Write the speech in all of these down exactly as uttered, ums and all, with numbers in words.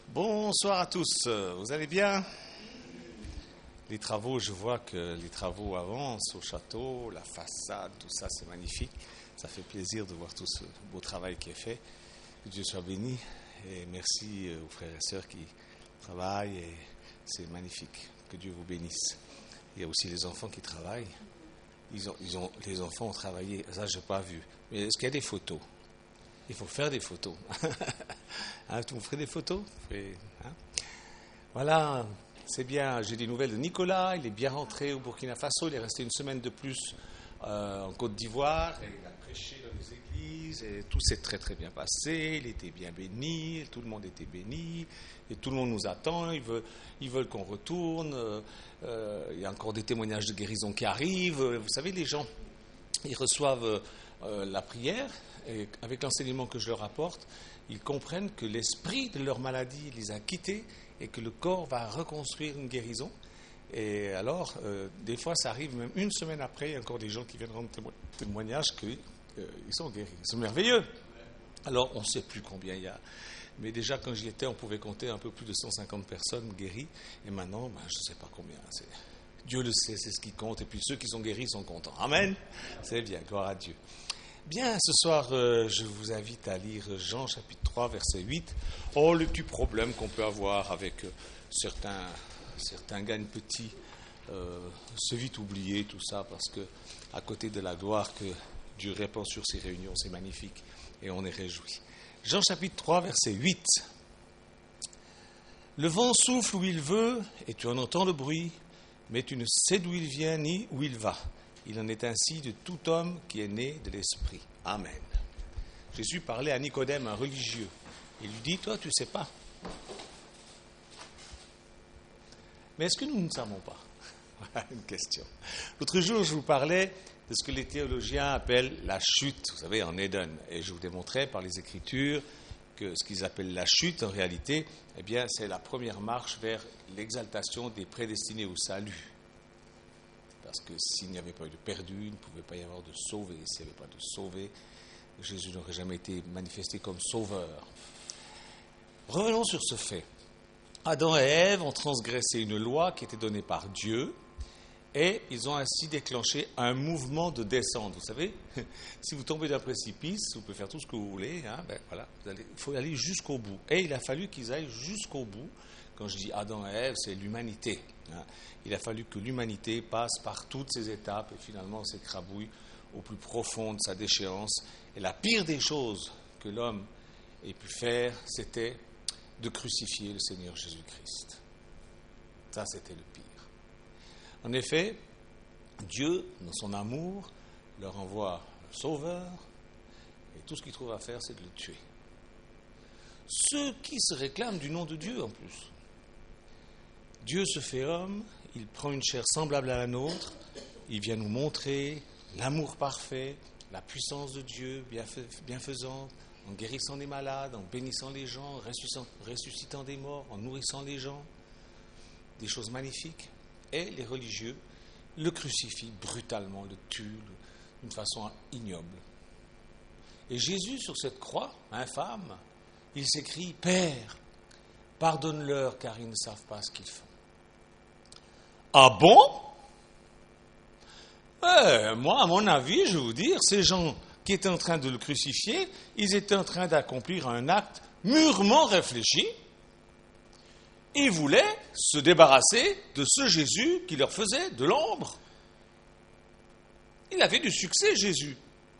Bonsoir à tous, vous allez bien? Les travaux, je vois que les travaux avancent au château, la façade, tout ça c'est magnifique. Ça fait plaisir de voir tout ce beau travail qui est fait. Que Dieu soit béni et merci aux frères et sœurs qui travaillent et c'est magnifique. Que Dieu vous bénisse. Il y a aussi les enfants qui travaillent. Ils ont, ils ont, les enfants ont travaillé, ça je n'ai pas vu. Mais est-ce qu'il y a des photos? Il faut faire des photos. Hein, vous ferez des photos? Et, hein? Voilà, c'est bien. J'ai des nouvelles de Nicolas. Il est bien rentré au Burkina Faso. Il est resté une semaine de plus euh, en Côte d'Ivoire. Et il a prêché dans les églises. Et tout s'est très très bien passé. Il était bien béni. Tout le monde était béni. Et tout le monde nous attend. Ils veulent, ils veulent qu'on retourne. Euh, il y a encore des témoignages de guérison qui arrivent. Vous savez, les gens, ils reçoivent euh, la prière. Et avec l'enseignement que je leur apporte, ils comprennent que l'esprit de leur maladie les a quittés et que le corps va reconstruire une guérison. Et alors, euh, des fois, ça arrive même une semaine après, il y a encore des gens qui viennent rendre témo- témoignage qu'ils euh, sont guéris. C'est merveilleux. Alors, on ne sait plus combien il y a. Mais déjà, quand j'y étais, on pouvait compter un peu plus de cent cinquante personnes guéries. Et maintenant, ben, je ne sais pas combien. C'est... Dieu le sait, c'est ce qui compte. Et puis ceux qui sont guéris sont contents. Amen. C'est bien, gloire à Dieu. Bien, ce soir, euh, je vous invite à lire Jean chapitre trois, verset huit. Oh, le petit problème qu'on peut avoir avec euh, certains, certains gagne petits, euh, c'est vite oublié tout ça, parce que à côté de la gloire que Dieu répand sur ces réunions, c'est magnifique et on est réjouis. Jean chapitre trois, verset huit. Le vent souffle où il veut et tu en entends le bruit, mais tu ne sais d'où il vient ni où il va. Il en est ainsi de tout homme qui est né de l'Esprit. Amen. Jésus parlait à Nicodème, un religieux. Il lui dit, toi, tu ne sais pas. Mais est-ce que nous ne savons pas? Voilà une question. L'autre jour, je vous parlais de ce que les théologiens appellent la chute, vous savez, en Éden. Et je vous démontrais par les Écritures que ce qu'ils appellent la chute, en réalité, eh bien, c'est la première marche vers l'exaltation des prédestinés au salut. Parce que s'il n'y avait pas eu de perdu, il ne pouvait pas y avoir de sauvé. S'il n'y avait pas de sauvé, Jésus n'aurait jamais été manifesté comme sauveur. Revenons sur ce fait. Adam et Ève ont transgressé une loi qui était donnée par Dieu et ils ont ainsi déclenché un mouvement de descente. Vous savez, si vous tombez d'un précipice, vous pouvez faire tout ce que vous voulez, hein, ben voilà, vous allez, il faut aller jusqu'au bout. Et il a fallu qu'ils aillent jusqu'au bout. Quand je dis Adam et Ève, c'est l'humanité. Hein. Il a fallu que l'humanité passe par toutes ces étapes et finalement s'écrabouille au plus profond de sa déchéance. Et la pire des choses que l'homme ait pu faire, c'était de crucifier le Seigneur Jésus-Christ. Ça, c'était le pire. En effet, Dieu, dans son amour, leur envoie le Sauveur et tout ce qu'il trouve à faire, c'est de le tuer. Ceux qui se réclament du nom de Dieu, en plus. Dieu se fait homme, il prend une chair semblable à la nôtre, il vient nous montrer l'amour parfait, la puissance de Dieu bienfaisante, en guérissant les malades, en bénissant les gens, en ressuscitant, ressuscitant des morts, en nourrissant les gens, des choses magnifiques. Et les religieux le crucifient brutalement, le tuent d'une façon ignoble. Et Jésus, sur cette croix infâme, il s'écrie « Père, pardonne-leur car ils ne savent pas ce qu'ils font. » Ah bon? Eh, moi, à mon avis, je vais vous dire, ces gens qui étaient en train de le crucifier, ils étaient en train d'accomplir un acte mûrement réfléchi. Ils voulaient se débarrasser de ce Jésus qui leur faisait de l'ombre. Il avait du succès, Jésus.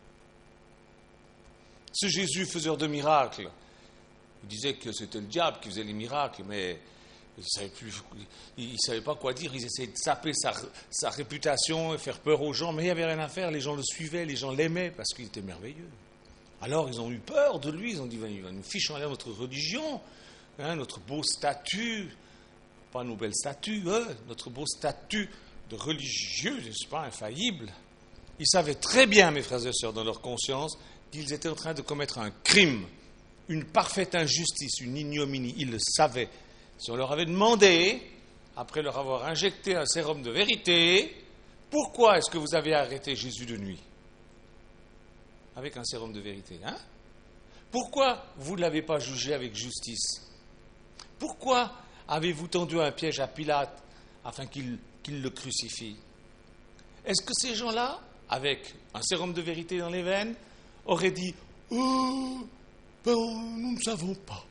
Ce Jésus faiseur de miracles. Il disait que c'était le diable qui faisait les miracles, mais il ne savait plus, il savait pas quoi dire. Ils essayaient de saper sa, sa réputation et faire peur aux gens, mais il n'y avait rien à faire. Les gens le suivaient, les gens l'aimaient parce qu'il était merveilleux. Alors ils ont eu peur de lui. Ils ont dit, il va nous ficher en l'air notre religion, hein, notre beau statut, pas nos belles statues, hein, notre beau statut de religieux, n'est-ce pas, infaillible. Ils savaient très bien, mes frères et sœurs, dans leur conscience, qu'ils étaient en train de commettre un crime, une parfaite injustice, une ignominie. Ils le savaient. Si on leur avait demandé, après leur avoir injecté un sérum de vérité, pourquoi est-ce que vous avez arrêté Jésus de nuit? Avec un sérum de vérité, hein? Pourquoi vous ne l'avez pas jugé avec justice? Pourquoi avez-vous tendu un piège à Pilate afin qu'il, qu'il le crucifie? Est-ce que ces gens-là, avec un sérum de vérité dans les veines, auraient dit oh, ben, nous ne savons pas.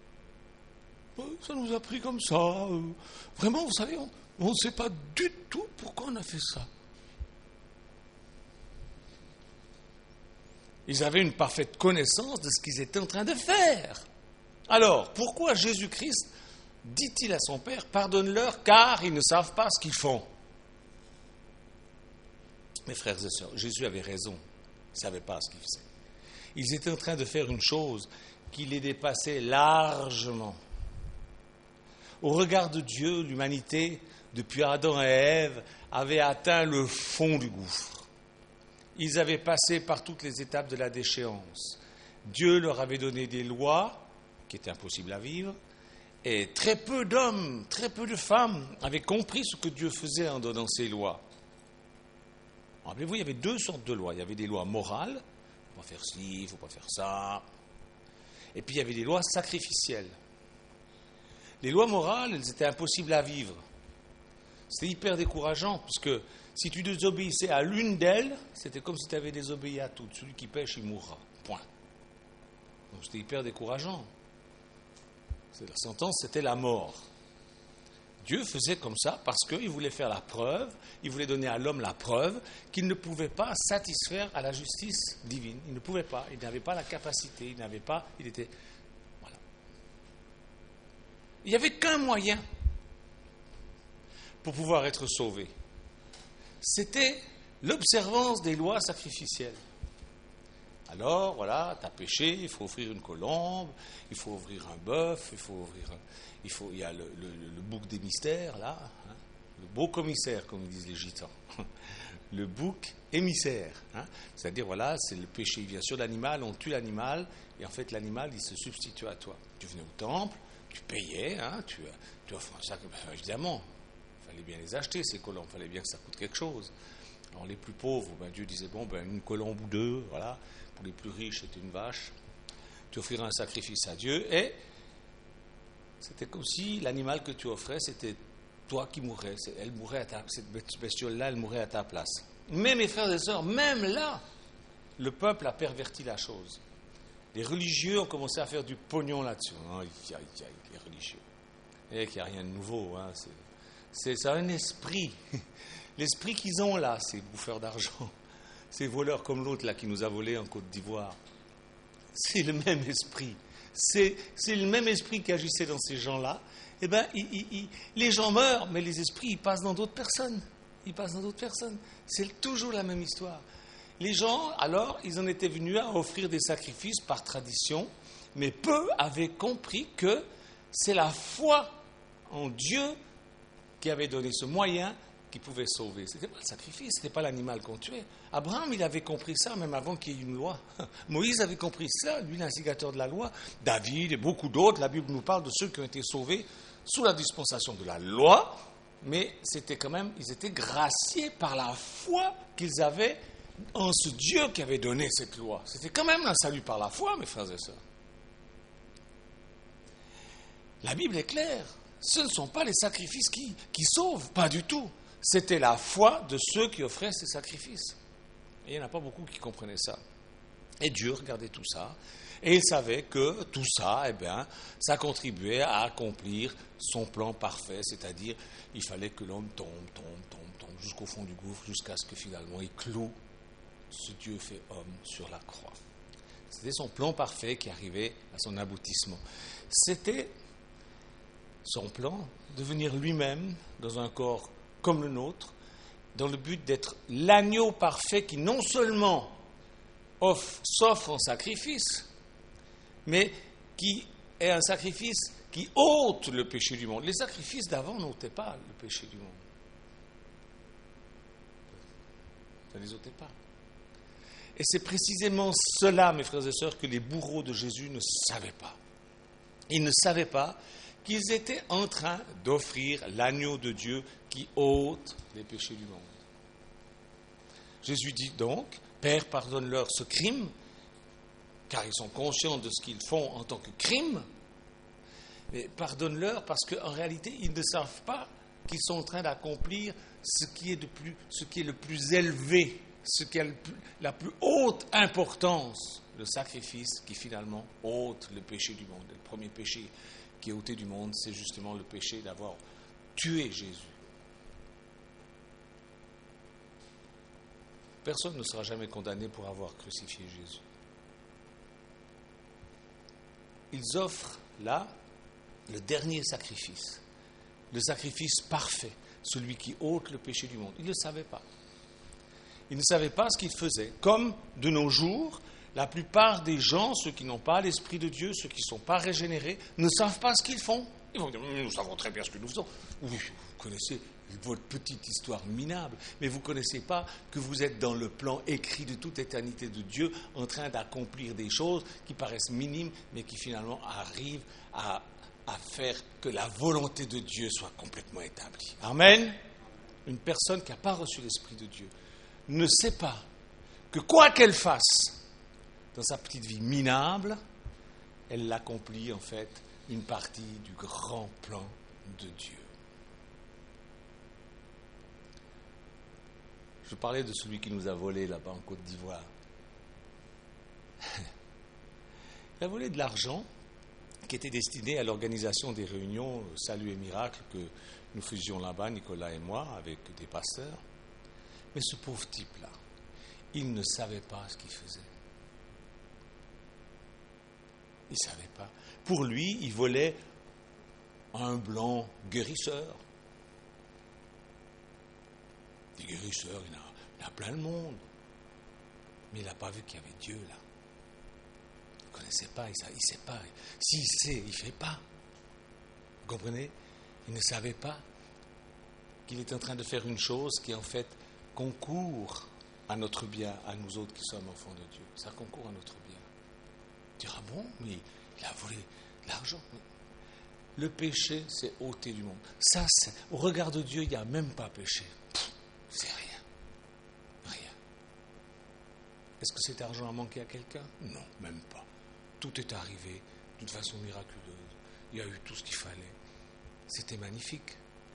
Ça nous a pris comme ça. Vraiment, vous savez, on ne sait pas du tout pourquoi on a fait ça. Ils avaient une parfaite connaissance de ce qu'ils étaient en train de faire. Alors, pourquoi Jésus-Christ dit-il à son Père, pardonne-leur car ils ne savent pas ce qu'ils font? Mes frères et sœurs, Jésus avait raison. Ils ne savaient pas ce qu'ils faisaient. Ils étaient en train de faire une chose qui les dépassait largement. Au regard de Dieu, l'humanité, depuis Adam et Ève, avait atteint le fond du gouffre. Ils avaient passé par toutes les étapes de la déchéance. Dieu leur avait donné des lois qui étaient impossibles à vivre, et très peu d'hommes, très peu de femmes avaient compris ce que Dieu faisait en donnant ces lois. Rappelez-vous, il y avait deux sortes de lois. Il y avait des lois morales, il ne faut pas faire ci, il ne faut pas faire ça. Et puis il y avait des lois sacrificielles. Les lois morales, elles étaient impossibles à vivre. C'était hyper décourageant, parce que si tu désobéissais à l'une d'elles, c'était comme si tu avais désobéi à toutes. Celui qui pêche, il mourra. Point. Donc c'était hyper décourageant. La sentence, c'était la mort. Dieu faisait comme ça parce qu'il voulait faire la preuve, il voulait donner à l'homme la preuve qu'il ne pouvait pas satisfaire à la justice divine. Il ne pouvait pas, il n'avait pas la capacité, il n'avait pas, il était... Voilà. Il n'y avait qu'un moyen pour pouvoir être sauvé. C'était l'observance des lois sacrificielles. Alors, voilà, tu as péché, il faut offrir une colombe, il faut ouvrir un bœuf, il faut ouvrir un, il faut, il y a le, le, le bouc des mystères, là, hein, le beau commissaire, comme disent les gitans. Le bouc émissaire. Hein, c'est-à-dire, voilà, c'est le péché, il vient sur l'animal, on tue l'animal, et en fait, l'animal, il se substitue à toi. Tu venais au temple, tu payais, hein, tu, tu offres un sac, ben, évidemment, il fallait bien les acheter, ces colombes, il fallait bien que ça coûte quelque chose. Alors, les plus pauvres, ben, Dieu disait, bon, ben, une colombe ou deux, voilà. Pour les plus riches, c'était une vache. Tu offrirais un sacrifice à Dieu et c'était comme si l'animal que tu offrais, c'était toi qui mourrais. Elle mourrait à ta, cette bestiole-là, elle mourrait à ta place. Mais mes frères et sœurs, même là, le peuple a perverti la chose. Les religieux ont commencé à faire du pognon là-dessus. Aïe, aïe, aïe, les religieux. Et qu'il n'y a rien de nouveau. Hein. C'est, c'est, c'est un esprit. L'esprit qu'ils ont là, ces bouffeurs d'argent. Ces voleurs comme l'autre là qui nous a volés en Côte d'Ivoire, c'est le même esprit. C'est, c'est le même esprit qui agissait dans ces gens-là. Eh bien, il, il, il, les gens meurent, mais les esprits, ils passent dans d'autres personnes. Ils passent dans d'autres personnes. C'est toujours la même histoire. Les gens, alors, ils en étaient venus à offrir des sacrifices par tradition, mais peu avaient compris que c'est la foi en Dieu qui avait donné ce moyen qui pouvait sauver. Ce n'était pas le sacrifice, ce n'était pas l'animal qu'on tuait. Abraham, il avait compris ça même avant qu'il y ait une loi. Moïse avait compris ça, lui l'instigateur de la loi. David et beaucoup d'autres, la Bible nous parle de ceux qui ont été sauvés sous la dispensation de la loi, mais c'était quand même, ils étaient graciés par la foi qu'ils avaient en ce Dieu qui avait donné cette loi. C'était quand même un salut par la foi, mes frères et sœurs. La Bible est claire. Ce ne sont pas les sacrifices qui, qui sauvent, pas du tout. C'était la foi de ceux qui offraient ces sacrifices. Et il n'y en a pas beaucoup qui comprenaient ça. Et Dieu regardait tout ça, et il savait que tout ça, eh bien, ça contribuait à accomplir son plan parfait, c'est-à-dire, il fallait que l'homme tombe, tombe, tombe, tombe, jusqu'au fond du gouffre, jusqu'à ce que finalement il cloue ce Dieu fait homme sur la croix. C'était son plan parfait qui arrivait à son aboutissement. C'était son plan de venir lui-même dans un corps comme le nôtre, dans le but d'être l'agneau parfait qui non seulement offre, s'offre en sacrifice, mais qui est un sacrifice qui ôte le péché du monde. Les sacrifices d'avant n'ôtaient pas le péché du monde. Ça ne les ôtait pas. Et c'est précisément cela, mes frères et sœurs, que les bourreaux de Jésus ne savaient pas. Ils ne savaient pas qu'ils étaient en train d'offrir l'agneau de Dieu qui ôte les péchés du monde. Jésus dit donc, Père, pardonne-leur ce crime, car ils sont conscients de ce qu'ils font en tant que crime, Mais pardonne-leur parce qu'en réalité, ils ne savent pas qu'ils sont en train d'accomplir ce qui est, de plus, ce qui est le plus élevé, ce qui a le plus, la plus haute importance, le sacrifice qui finalement ôte le péché du monde. Le premier péché qui est ôté du monde, c'est justement le péché d'avoir tué Jésus. Personne ne sera jamais condamné pour avoir crucifié Jésus. Ils offrent là le dernier sacrifice, le sacrifice parfait, celui qui ôte le péché du monde. Ils ne le savaient pas. Ils ne savaient pas ce qu'ils faisaient. Comme de nos jours, la plupart des gens, ceux qui n'ont pas l'Esprit de Dieu, ceux qui ne sont pas régénérés, ne savent pas ce qu'ils font. Ils vont dire, nous savons très bien ce que nous faisons. Oui, vous connaissez votre petite histoire minable, mais vous ne connaissez pas que vous êtes dans le plan écrit de toute éternité de Dieu, en train d'accomplir des choses qui paraissent minimes, mais qui finalement arrivent à, à faire que la volonté de Dieu soit complètement établie. Amen. Une personne qui n'a pas reçu l'Esprit de Dieu ne sait pas que quoi qu'elle fasse dans sa petite vie minable, elle accomplit en fait une partie du grand plan de Dieu. Je parlais de celui qui nous a volé là-bas en Côte d'Ivoire. Il a volé de l'argent qui était destiné à l'organisation des réunions Salut et Miracle que nous faisions là-bas, Nicolas et moi, avec des pasteurs. Mais ce pauvre type-là, il ne savait pas ce qu'il faisait. Il ne savait pas. Pour lui, il volait un blanc guérisseur. Des guérisseurs, il y en a, il y en a plein le monde. Mais il n'a pas vu qu'il y avait Dieu là. Il ne connaissait pas, il ne sait pas. S'il sait, il ne fait pas. Vous comprenez? Il ne savait pas qu'il était en train de faire une chose qui en fait concourt à notre bien, à nous autres qui sommes enfants de Dieu. Ça concourt à notre bien. Tu diras, bon, mais il a volé de l'argent. Le péché, c'est ôter du monde. Ça, c'est, au regard de Dieu, il n'y a même pas péché. Pff, c'est rien. Rien. Est-ce que cet argent a manqué à quelqu'un? Non, même pas. Tout est arrivé d'une façon miraculeuse. Il y a eu tout ce qu'il fallait. C'était magnifique.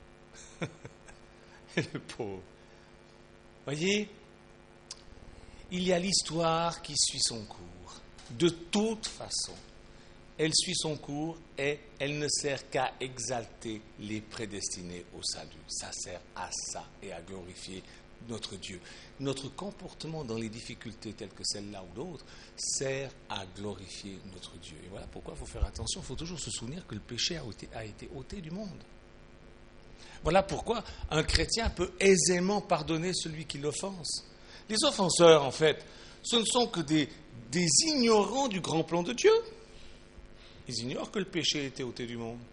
Et le pauvre. Voyez, il y a l'histoire qui suit son cours. De toute façon, elle suit son cours et elle ne sert qu'à exalter les prédestinés au salut. Ça sert à ça et à glorifier notre Dieu. Notre comportement dans les difficultés telles que celle-là ou d'autres sert à glorifier notre Dieu. Et voilà pourquoi il faut faire attention. Il faut toujours se souvenir que le péché a été, a été ôté du monde. Voilà pourquoi un chrétien peut aisément pardonner celui qui l'offense. Les offenseurs, en fait, ce ne sont que des, des ignorants du grand plan de Dieu. Ils ignorent que le péché a été ôté du monde.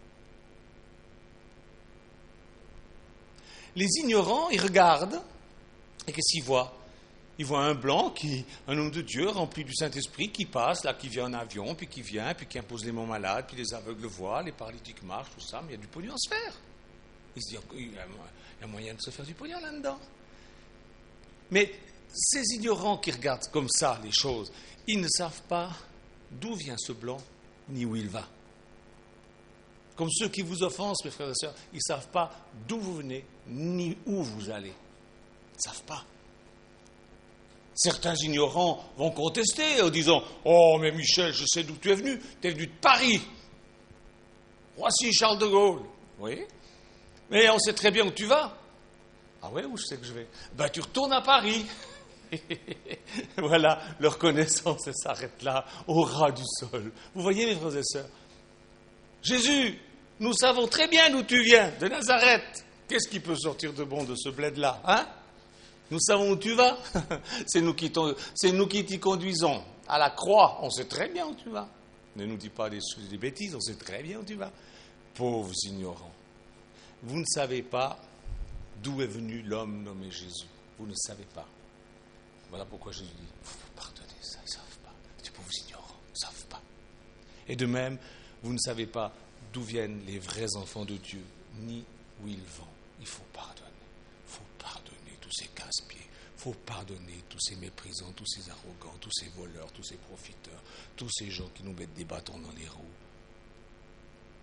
Les ignorants, ils regardent, et qu'est-ce qu'ils voient? Ils voient un blanc, qui, un homme de Dieu rempli du Saint-Esprit, qui passe, là, qui vient en avion, puis qui vient, puis qui impose les mains malades, puis les aveugles voient, les paralytiques marchent, tout ça, mais il y a du pognon à se faire. Ils se disent, il y a moyen de se faire du pognon là-dedans. Mais ces ignorants qui regardent comme ça les choses, ils ne savent pas d'où vient ce blanc, ni où il va. Comme ceux qui vous offensent, mes frères et sœurs, ils ne savent pas d'où vous venez, ni où vous allez. Ils ne savent pas. Certains ignorants vont contester en disant « Oh, mais Michel, je sais d'où tu es venu. Tu es venu de Paris. Voici Charles de Gaulle. » Oui. Mais on sait très bien où tu vas. Ah ouais, où je sais que je vais? Ben, tu retournes à Paris. Voilà, leur connaissance s'arrête là, au ras du sol. Vous voyez, mes frères et sœurs, Jésus, nous savons très bien d'où tu viens, de Nazareth. Qu'est-ce qui peut sortir de bon de ce bled-là, hein? Nous savons où tu vas. C'est nous qui c'est nous qui t'y conduisons. À la croix, on sait très bien où tu vas. Ne nous dis pas des, des bêtises, on sait très bien où tu vas. Pauvres ignorants. Vous ne savez pas d'où est venu l'homme nommé Jésus. Vous ne savez pas. Voilà pourquoi Jésus dit, il faut pardonner ça, ils ne savent pas. C'est pour vous ignorants, ils ne savent pas. Et de même, vous ne savez pas d'où viennent les vrais enfants de Dieu, ni où ils vont. Il faut pardonner. Il faut pardonner tous ces casse-pieds. Il faut pardonner tous ces méprisants, tous ces arrogants, tous ces voleurs, tous ces profiteurs, tous ces gens qui nous mettent des bâtons dans les roues.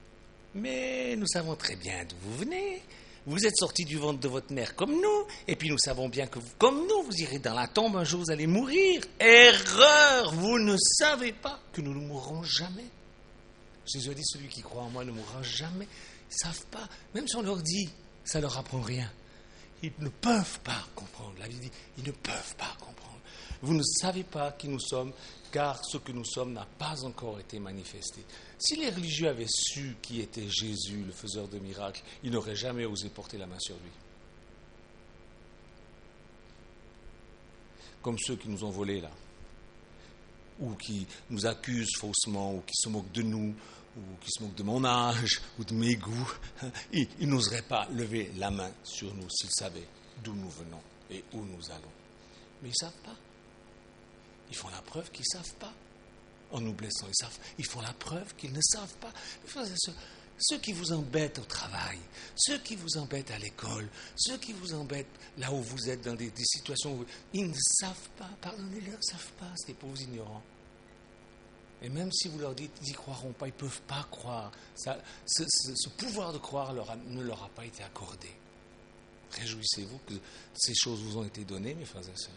Mais nous savons très bien d'où vous venez. Vous êtes sortis du ventre de votre mère comme nous, et puis nous savons bien que vous, comme nous, vous irez dans la tombe, un jour vous allez mourir. Erreur! Vous ne savez pas que nous ne mourrons jamais. Jésus a dit, celui qui croit en moi ne mourra jamais. Ils ne savent pas, même si on leur dit, ça ne leur apprend rien. Ils ne peuvent pas comprendre. La Bible dit, ils ne peuvent pas comprendre. Vous ne savez pas qui nous sommes, car ce que nous sommes n'a pas encore été manifesté. Si les religieux avaient su qui était Jésus, le faiseur de miracles, ils n'auraient jamais osé porter la main sur lui. Comme ceux qui nous ont volés là, ou qui nous accusent faussement, ou qui se moquent de nous, ou qui se moquent de mon âge, ou de mes goûts. Ils, ils n'oseraient pas lever la main sur nous s'ils savaient d'où nous venons et où nous allons. Mais ils ne savent pas. Ils font la preuve qu'ils ne savent pas. En nous blessant, ils, savent, ils font la preuve qu'ils ne savent pas. Ceux, ceux qui vous embêtent au travail, ceux qui vous embêtent à l'école, ceux qui vous embêtent là où vous êtes dans des, des situations où ils ne savent pas, pardonnez-leur, ils ne savent pas, c'est des pauvres ignorants. Et même si vous leur dites qu'ils n'y croiront pas, ils ne peuvent pas croire. Ça, ce, ce, ce pouvoir de croire leur a, ne leur a pas été accordé. Réjouissez-vous que ces choses vous ont été données, mes frères et sœurs.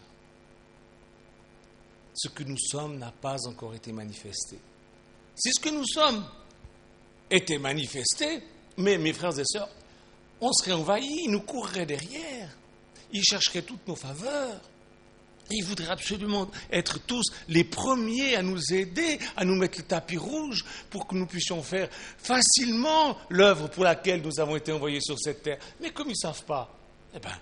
Ce que nous sommes n'a pas encore été manifesté. Si ce que nous sommes était manifesté, mais mes frères et sœurs, on serait envahis, ils nous courraient derrière, ils chercheraient toutes nos faveurs, ils voudraient absolument être tous les premiers à nous aider, à nous mettre le tapis rouge pour que nous puissions faire facilement l'œuvre pour laquelle nous avons été envoyés sur cette terre. Mais comme ils ne savent pas, eh bien...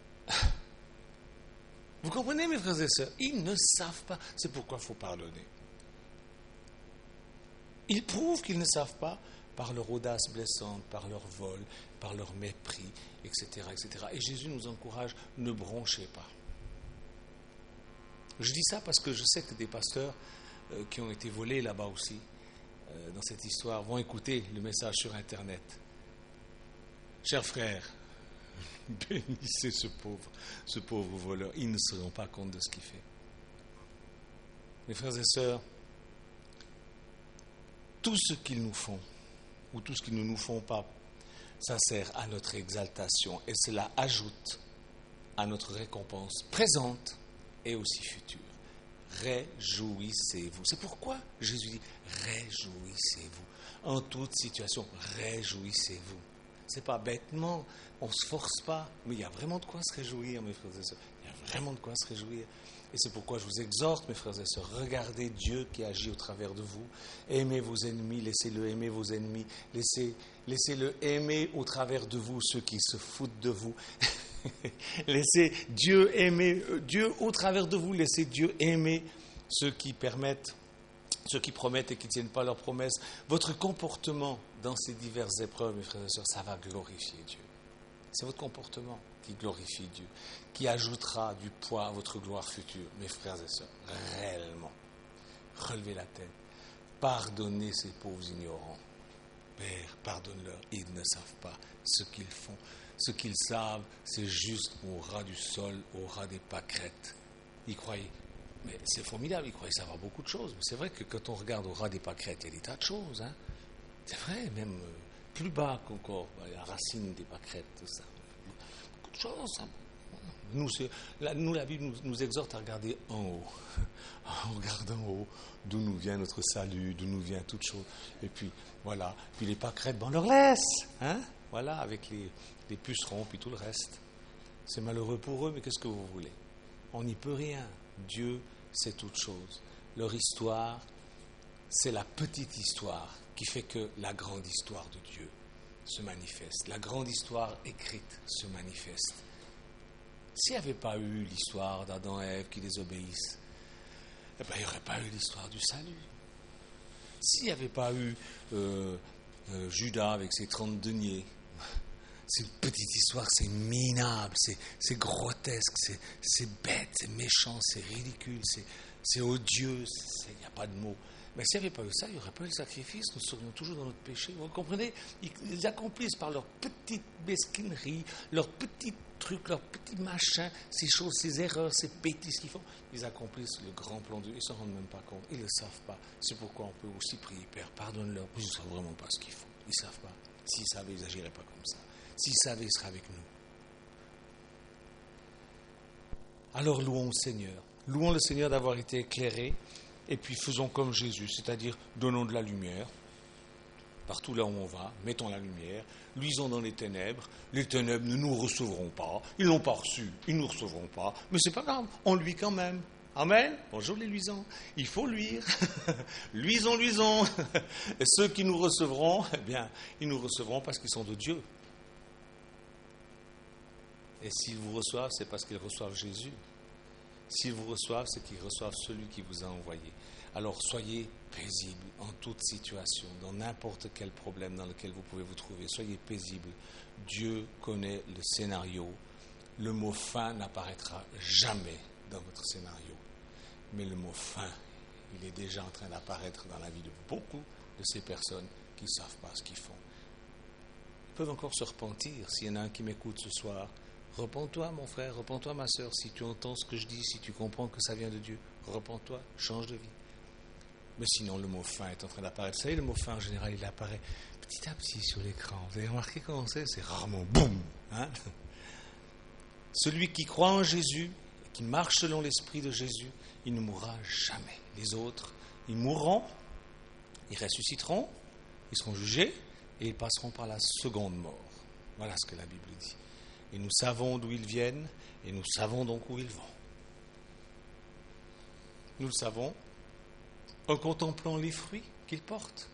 Vous comprenez, mes frères et sœurs? Ils ne savent pas. C'est pourquoi il faut pardonner. Ils prouvent qu'ils ne savent pas par leur audace blessante, par leur vol, par leur mépris, et cetera, et cetera. Et Jésus nous encourage, ne bronchez pas. Je dis ça parce que je sais que des pasteurs euh, qui ont été volés là-bas aussi, euh, dans cette histoire, vont écouter le message sur Internet. Chers frères, bénissez ce pauvre, ce pauvre voleur. Ils ne se rendent pas compte de ce qu'il fait. Mes frères et sœurs, tout ce qu'ils nous font, ou tout ce qu'ils ne nous font pas, ça sert à notre exaltation et cela ajoute à notre récompense présente et aussi future. Réjouissez-vous. C'est pourquoi Jésus dit réjouissez-vous. En toute situation, réjouissez-vous. C'est pas bêtement, on ne se force pas, mais il y a vraiment de quoi se réjouir, mes frères et sœurs. Il y a vraiment de quoi se réjouir. Et c'est pourquoi je vous exhorte, mes frères et sœurs, regardez Dieu qui agit au travers de vous. Aimez vos ennemis, laissez-le aimer vos ennemis. Laissez, laissez-le aimer au travers de vous ceux qui se foutent de vous. Laissez Dieu aimer, Dieu au travers de vous, laissez Dieu aimer ceux qui permettent, ceux qui promettent et qui ne tiennent pas leurs promesses. Votre comportement dans ces diverses épreuves, mes frères et sœurs, ça va glorifier Dieu. C'est votre comportement qui glorifie Dieu, qui ajoutera du poids à votre gloire future. Mes frères et sœurs, réellement, relevez la tête, pardonnez ces pauvres ignorants. Père, pardonne-leur, ils ne savent pas ce qu'ils font. Ce qu'ils savent, c'est juste au ras du sol, au ras des pâquerettes. Ils croyaient, mais c'est formidable, ils croyaient savoir beaucoup de choses. Mais c'est vrai que quand on regarde au ras des pâquerettes, il y a des tas de choses. Hein. C'est vrai, même plus bas qu'encore, la racine des pâquerettes, tout ça. Beaucoup de choses. Hein. Nous, la, nous, la Bible nous, nous exhorte à regarder en haut. En regardant en haut, d'où nous vient notre salut, d'où nous vient toute chose. Et puis, voilà. Puis les pâquerettes, ben on leur laisse. Hein. Voilà, avec les, les pucerons, puis tout le reste. C'est malheureux pour eux, mais qu'est-ce que vous voulez? On n'y peut rien. Dieu, c'est toute chose. Leur histoire, c'est la petite histoire qui fait que la grande histoire de Dieu se manifeste. La grande histoire écrite se manifeste. S'il n'y avait pas eu l'histoire d'Adam et Ève qui désobéissent, eh ben, il n'y aurait pas eu l'histoire du salut. S'il n'y avait pas eu euh, euh, Judas avec ses trente deniers, c'est une petite histoire, c'est minable, c'est, c'est grotesque, c'est, c'est bête, c'est méchant, c'est ridicule, c'est, c'est odieux, il n'y a pas de mots. Mais s'il n'y avait pas eu ça, il n'y aurait pas eu le sacrifice, nous serions toujours dans notre péché. Vous comprenez? Ils accomplissent par leur petite mesquinerie, leurs petits trucs, leurs petits machins, ces choses, ces erreurs, ces bêtises qu'ils font, ils accomplissent le grand plan de Dieu. Ils ne s'en rendent même pas compte, ils ne le savent pas. C'est pourquoi on peut aussi prier, Père, pardonne-leur, ils ne savent vraiment pas ce qu'ils font, ils ne savent pas. S'il savait, il n'agirait pas comme ça. S'il savait, il serait avec nous. Alors louons le Seigneur. Louons le Seigneur d'avoir été éclairé, et puis faisons comme Jésus, c'est-à-dire donnons de la lumière. Partout là où on va, mettons la lumière, luisons dans les ténèbres. Les ténèbres ne nous recevront pas. Ils ne l'ont pas reçu, ils ne nous recevront pas. Mais c'est pas grave, on luit quand même. Amen. Bonjour les luisants. Il faut luire. Luisons, luisons. Et ceux qui nous recevront, eh bien, ils nous recevront parce qu'ils sont de Dieu. Et s'ils vous reçoivent, c'est parce qu'ils reçoivent Jésus. S'ils vous reçoivent, c'est qu'ils reçoivent celui qui vous a envoyé. Alors soyez paisibles en toute situation, dans n'importe quel problème dans lequel vous pouvez vous trouver. Soyez paisibles. Dieu connaît le scénario. Le mot fin n'apparaîtra jamais dans votre scénario. Mais le mot fin, il est déjà en train d'apparaître dans la vie de beaucoup de ces personnes qui ne savent pas ce qu'ils font. Ils peuvent encore se repentir. S'il y en a un qui m'écoute ce soir, repens-toi mon frère, repens-toi ma sœur, si tu entends ce que je dis, si tu comprends que ça vient de Dieu, repens-toi, change de vie. Mais sinon, le mot fin est en train d'apparaître. Vous savez, le mot fin, en général, il apparaît petit à petit sur l'écran. Vous avez remarqué comment c'est ? C'est rarement boum. Hein ? Celui qui croit en Jésus, qui marche selon l'esprit de Jésus, il ne mourra jamais. Les autres, ils mourront, ils ressusciteront, ils seront jugés et ils passeront par la seconde mort. Voilà ce que la Bible dit. Et nous savons d'où ils viennent et nous savons donc où ils vont. Nous le savons en contemplant les fruits qu'ils portent.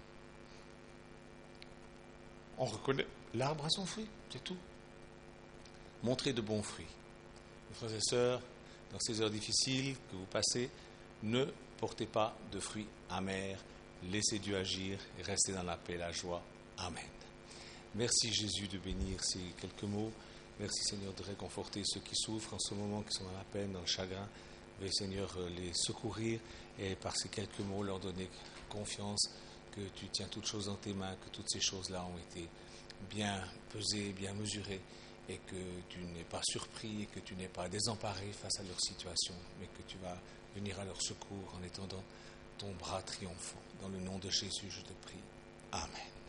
On reconnaît l'arbre à son fruit, c'est tout. Montrez de bons fruits. Mes frères et sœurs, dans ces heures difficiles que vous passez, ne portez pas de fruits amers. Laissez Dieu agir et restez dans la paix et la joie. Amen. Merci Jésus de bénir ces quelques mots. Merci Seigneur de réconforter ceux qui souffrent en ce moment, qui sont dans la peine, dans le chagrin. Veuillez Seigneur les secourir et par ces quelques mots leur donner confiance que tu tiens toutes choses dans tes mains, que toutes ces choses-là ont été bien pesées, bien mesurées et que tu n'es pas surpris et que tu n'es pas désemparé face à leur situation, mais que tu vas venir à leur secours en étendant ton bras triomphant. Dans le nom de Jésus, je te prie. Amen.